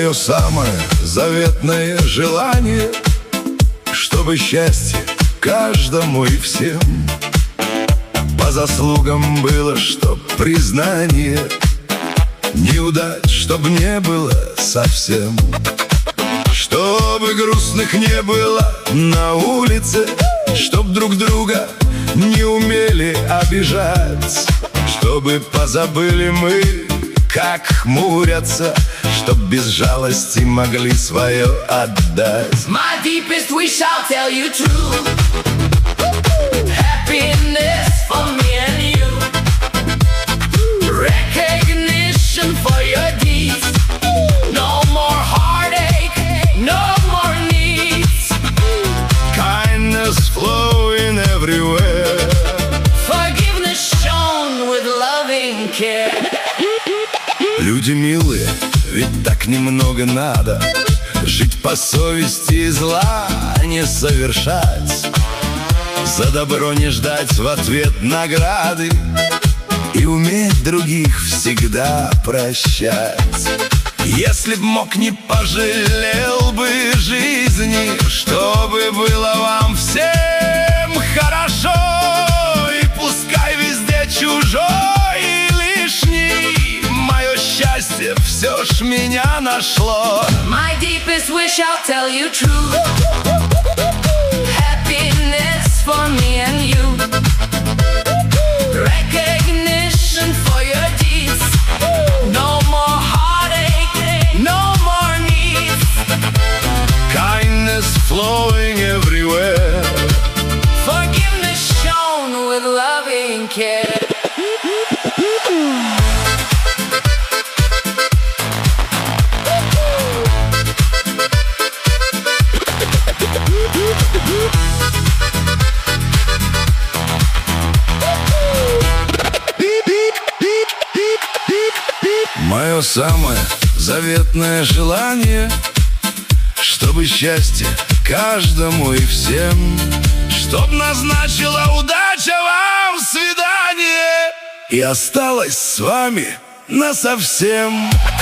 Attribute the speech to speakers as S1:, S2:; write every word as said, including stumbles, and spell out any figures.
S1: Мое самое заветное желание, чтобы счастье каждому и всем по заслугам было, чтоб признание, неудач чтоб не было совсем, чтобы грустных не было на улице, чтоб друг друга не умели обижать, чтобы позабыли мы, как хмурятся, чтоб без жалости могли свое отдать.
S2: My deepest wish, I'll tell you true. Happiness for me and you. Recognition for your deeds. No more heartache, no more needs.
S1: Kindness flowing everywhere.
S2: Forgiveness shown with loving care.
S1: Люди милые, ведь так немного надо. Жить по совести и зла не совершать, за добро не ждать в ответ награды и уметь других всегда прощать. Если б мог, не пожалел бы жизни, чтобы было вам всем хорошо. И пускай везде чужой и лишний, мое счастье все ж меня нашло.
S2: My deepest wish, I'll tell you true. Happiness for me and you. Recognition for your deeds. No more heartache, no more needs.
S1: Kindness flowing everywhere.
S2: Forgiveness shown with loving care.
S1: Мое самое заветное желание, чтобы счастье каждому и всем, чтоб назначила удача вам свидание и осталась с вами насовсем.